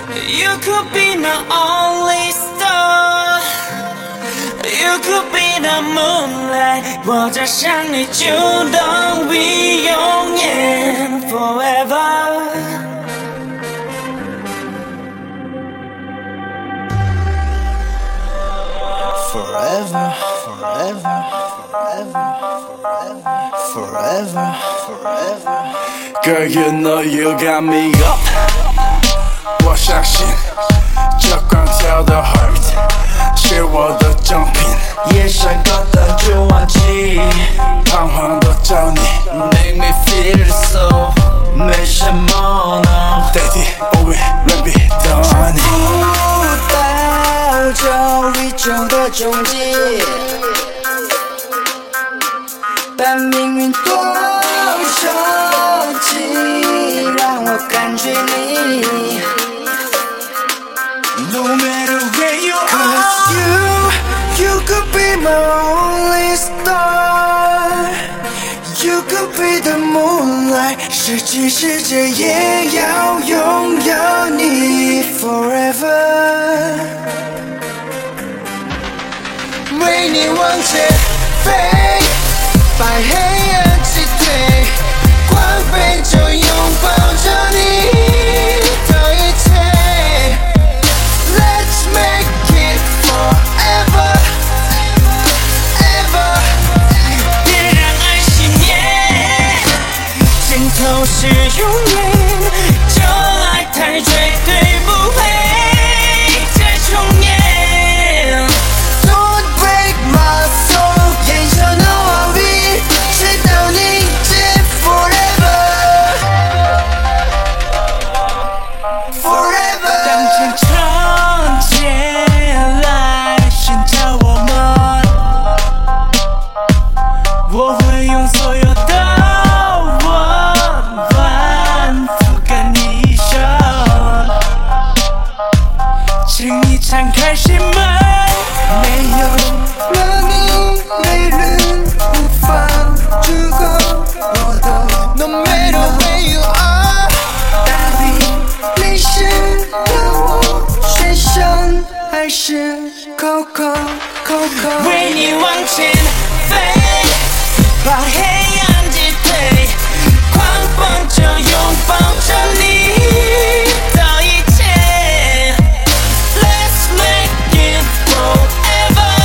You could be my only star. You could be the moonlight. 我จะ向你主动 We 永远 Forever. Forever, forever, forever, forever, forever, forever. Girl, you know you got me up. 我相信这光跳的 heart 是我的正品， 夜深高灯就忘记， 彷徨的找你 Make me feel so 没什么呢 Daddy, always let me down 不到这宇宙的终结，但命运多抽泣，让我感觉你 No matter where you are Cause you could be my only star. You could be the moonlight. 十七世界也要拥有你 forever. 为你往前飞，把黑暗击退，光背就拥抱着你的一切。Let's make it forever, ever. 别让爱熄灭，尽头是永远。这爱太绝对不会再重演。 Don't break my soul， 眼神的画笔，直到凝结 forever, forever。 当天长街来寻找我们，我会用所有的温暖覆盖你一生，请你敞开心门。 没有了你，没人无法足够我的。No matter where you are， 大地历史的我，水深还是Coco。 为你往前飞，把黑暗击退，狂风就拥抱着你的一切。Let's make it forever,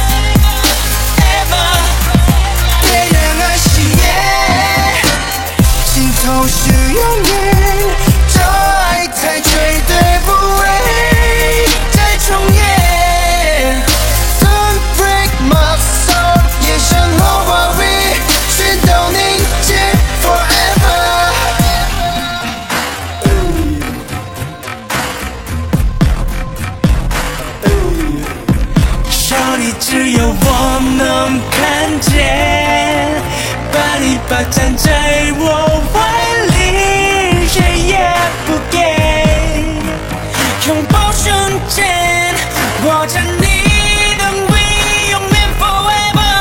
ever。 别让爱熄灭，尽头是永远。这爱太绝对不会再重演。Don't break my soul， 夜深后花蕊全都凝结 forever。 少你只有我能看见，把你霸占在我怀里，谁也不给。拥抱瞬间，握着你的 We 永远 forever。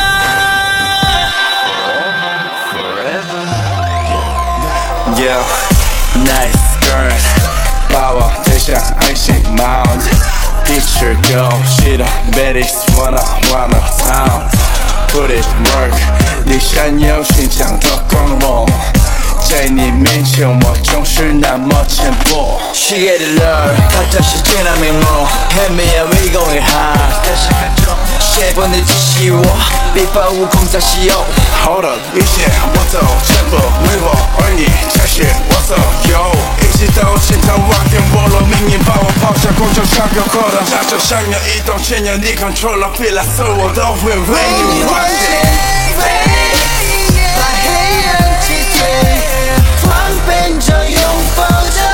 Yeah, nice girl 把我推向爱情 Mount Picture girl 是的 Baddies wanna town Put it work 你闪耀寻常的光芒在你面前我总是那么浅薄 시계를 가끔씩 지나면 뭐 헤매야 we going high 7번의 지시워别把我空在西游 Hold up 一切我都全部为我而你才是我所有一直到现场瓦点剥落命运把我抛下空中上个扩的那就想要移动千年你 control 了 feel like 所有我都会为你完成把黑暗击退，狂奔着拥抱着